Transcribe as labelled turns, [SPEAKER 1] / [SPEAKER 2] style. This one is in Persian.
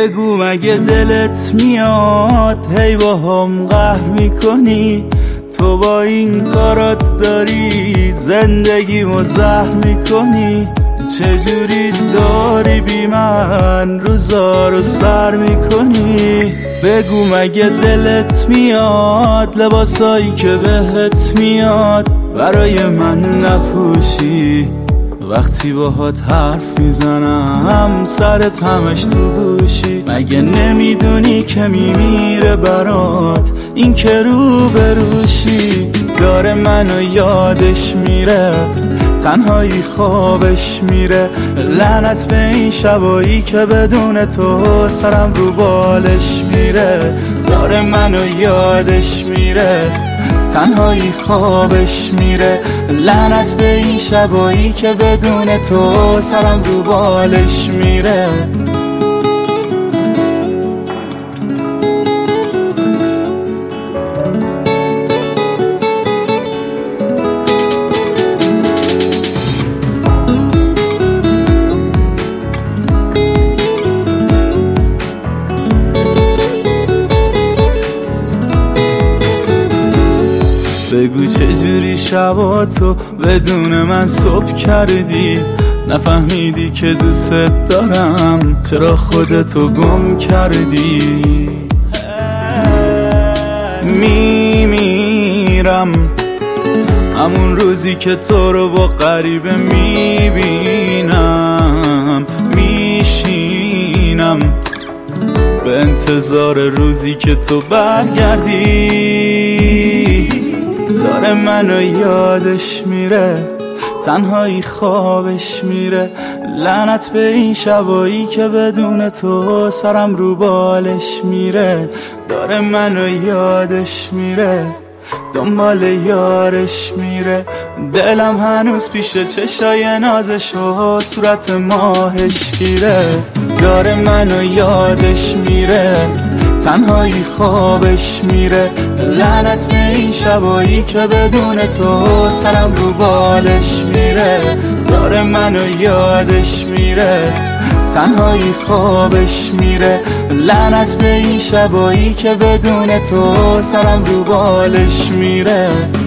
[SPEAKER 1] بگو مگه دلت میاد هی با هم قهر میکنی؟ تو با این کارات داری زندگیمو زهر میکنی. چجوری داری بی من روزا رو سر میکنی؟ بگو مگه دلت میاد لباسایی که بهت میاد برای من نپوشی؟ وقتی باهات حرف میزنم سرت همش تو گوشی. مگه نمیدونی که میمیره برات این که رو بروشی؟ داره منو یادش میره تنهایی خوابش میره. لعنت به این شبایی که بدون تو سرم رو بالش میره. داره منو یادش میره تنهایی خوابش میره. لعنت به این شبایی که بدون تو سرم رو بالش میره. بگو چجوری شباتو بدون من صبح کردی؟ نفهمیدی که دوست دارم چرا خودتو گم کردی؟ میمیرم همون روزی که تو رو با غریبه میبینم. میشینم به انتظار روزی که تو برگردی. داره منو یادش میره تنهایی خوابش میره. لعنت به این شبایی که بدون تو سرم رو بالش میره. داره منو یادش میره دنبال یارش میره. دلم هنوز پیش چشای نازش و صورت ماهش گیره. داره منو یادش میره تنهایی خوابش میره. لعنت به این شبایی که بدون تو سرم رو بالش میره. داره منو یادش میره تنهایی خوابش میره. لعنت به این شبایی که بدون تو سرم رو بالش میره.